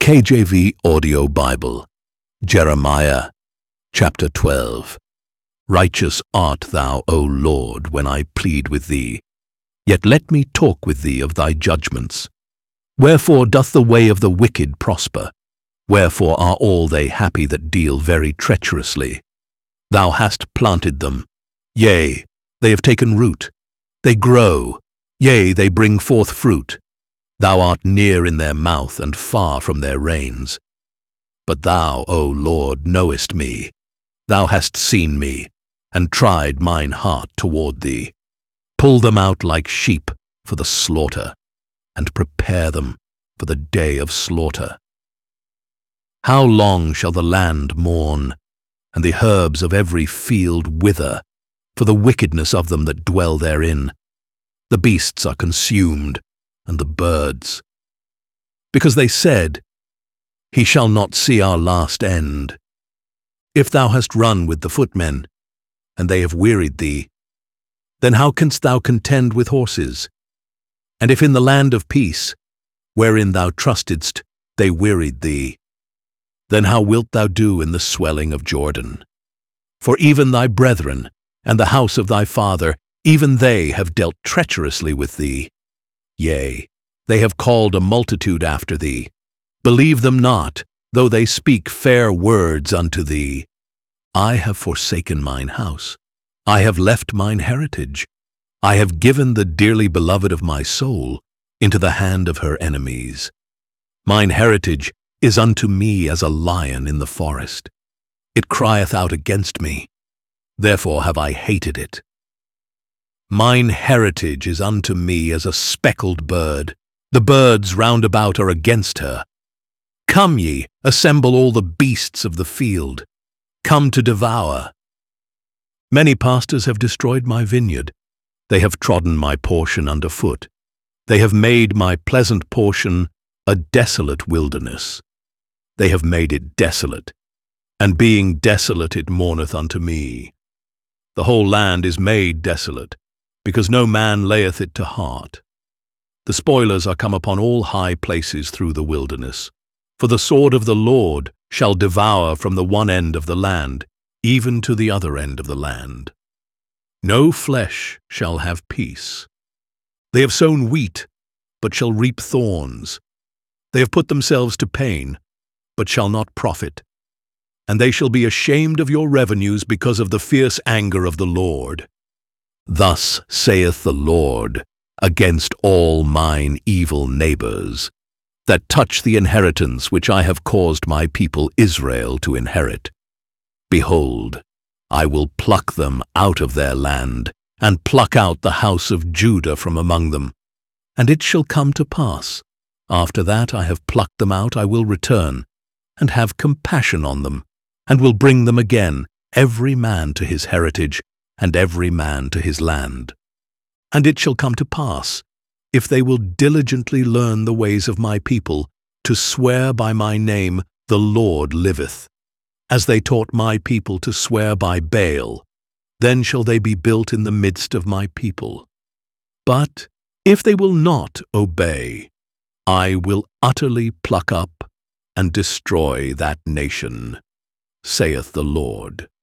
KJV Audio Bible, Jeremiah, chapter 12. Righteous art thou, O Lord, when I plead with thee. Yet let me talk with thee of thy judgments. Wherefore doth the way of the wicked prosper? Wherefore are all they happy that deal very treacherously? Thou hast planted them. Yea, they have taken root. They grow. Yea, they bring forth fruit. Thou art near in their mouth and far from their reins. But thou, O Lord, knowest me. Thou hast seen me, and tried mine heart toward thee. Pull them out like sheep for the slaughter, and prepare them for the day of slaughter. How long shall the land mourn, and the herbs of every field wither, for the wickedness of them that dwell therein? The beasts are consumed, and the birds. Because they said, He shall not see our last end. If thou hast run with the footmen, and they have wearied thee, then how canst thou contend with horses? And if in the land of peace, wherein thou trustedst, they wearied thee, then how wilt thou do in the swelling of Jordan? For even thy brethren, and the house of thy father, even they have dealt treacherously with thee. Yea, they have called a multitude after thee. Believe them not, though they speak fair words unto thee. I have forsaken mine house. I have left mine heritage. I have given the dearly beloved of my soul into the hand of her enemies. Mine heritage is unto me as a lion in the forest. It crieth out against me. Therefore have I hated it. Mine heritage is unto me as a speckled bird. The birds round about are against her. Come ye, assemble all the beasts of the field. Come to devour. Many pastors have destroyed my vineyard. They have trodden my portion under foot. They have made my pleasant portion a desolate wilderness. They have made it desolate, and being desolate it mourneth unto me. The whole land is made desolate, because no man layeth it to heart. The spoilers are come upon all high places through the wilderness. For the sword of the Lord shall devour from the one end of the land, even to the other end of the land. No flesh shall have peace. They have sown wheat, but shall reap thorns. They have put themselves to pain, but shall not profit. And they shall be ashamed of your revenues because of the fierce anger of the Lord. Thus saith the Lord against all mine evil neighbors, that touch the inheritance which I have caused my people Israel to inherit. Behold, I will pluck them out of their land, and pluck out the house of Judah from among them. And it shall come to pass, after that I have plucked them out, I will return, and have compassion on them, and will bring them again, every man to his heritage, and every man to his land. And it shall come to pass, if they will diligently learn the ways of my people, to swear by my name, the Lord liveth, as they taught my people to swear by Baal, then shall they be built in the midst of my people. But if they will not obey, I will utterly pluck up and destroy that nation, saith the Lord.